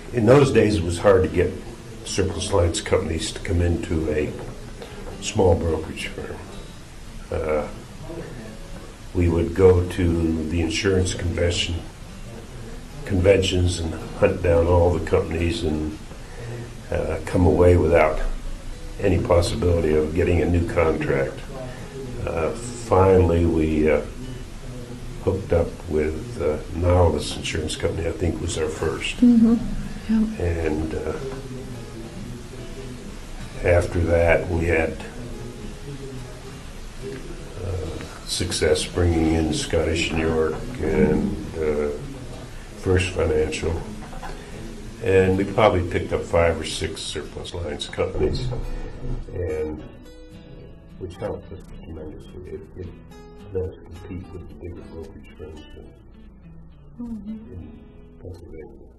in those days it was hard to get surplus lines companies to come into a small brokerage firm. We would go to the insurance conventions and hunt down all the companies and come away without any possibility of getting a new contract. Finally, we hooked up with Nautilus Insurance Company, I think was our first. Mm-hmm. Yep. And after that, we had success bringing in Scottish New York and First Financial. And we probably picked up 5 or 6 surplus lines companies, and which helped us tremendously. It let us compete with the bigger brokerage firms in Pennsylvania.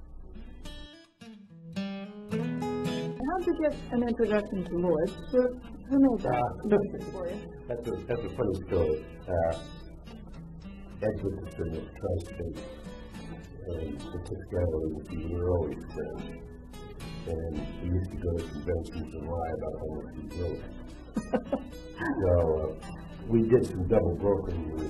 How did you get an introduction to Lloyd's? Who made that for you? That's a funny story. Ed Wickerson of Tri-State and Pacific with we were always friends. And we used to go to conventions and lie about how much we wrote. So we did some double brokering with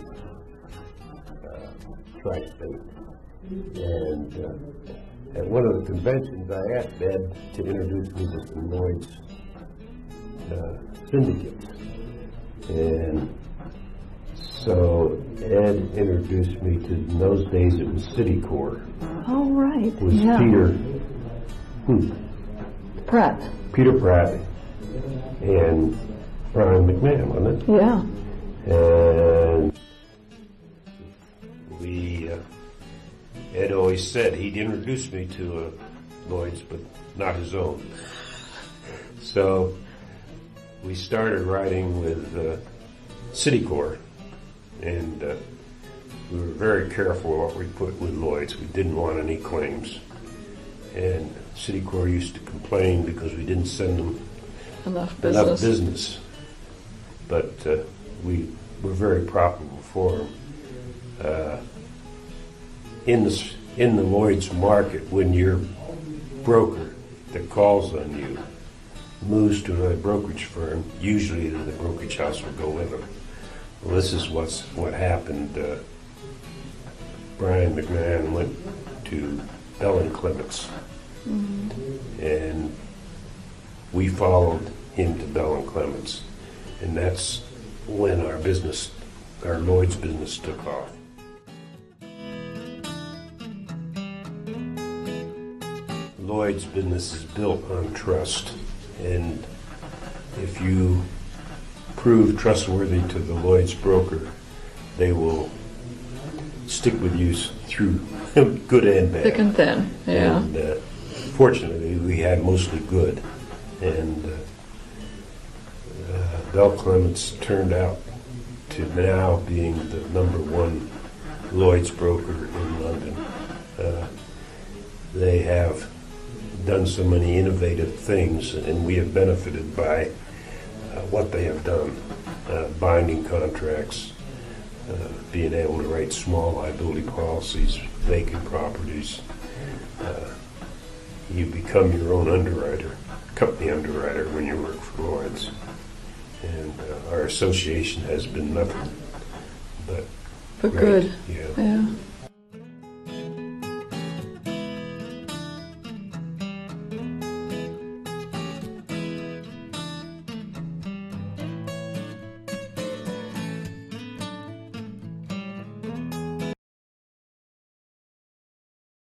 Tri-State. And at one of the conventions, I asked Ed to introduce me to some Lloyd's syndicates. And so Ed introduced me to, in those days it was Citicorp. Oh, right. It was yeah. Peter Pratt and Brian McMahon, wasn't it? Yeah. And Ed always said he'd introduce me to Lloyd's, but not his own. So we started writing with Citicorp, and we were very careful what we put with Lloyd's. We didn't want any claims. And Citicorp used to complain because we didn't send them enough business. But we were very profitable for them. In the Lloyd's market, when your broker that calls on you moves to another brokerage firm, usually the brokerage house will go with them. Well, this is what happened. Brian McMahon went to Bell & Clements, and we followed him to Bell & Clements, and that's when our Lloyd's business took off. Lloyd's business is built on trust, and if you prove trustworthy to the Lloyd's broker, they will stick with you through good and bad. Thick and thin, yeah. And fortunately, we had mostly good, and Bell Clements turned out to now being the #1 Lloyd's broker in London. They have done so many innovative things, and we have benefited by what they have done. Binding contracts, being able to write small liability policies, vacant properties. You become your own underwriter, company underwriter, when you work for Lloyd's. And our association has been nothing but good. Yeah. Yeah.